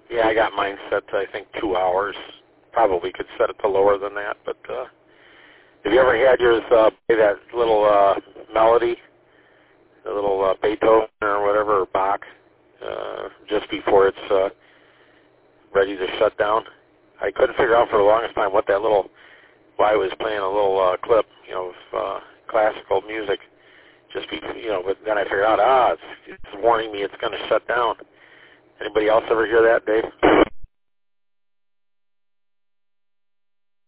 Yeah, I got mine set to, I think, 2 hours. Probably could set it to lower than that, but have you ever had yours play that little melody, the little Beethoven or whatever, or Bach, just before it's ready to shut down? I couldn't figure out for the longest time what that little, why I was playing a little clip, of classical music, but then I figured out, it's warning me it's going to shut down. Anybody else ever hear that, Dave?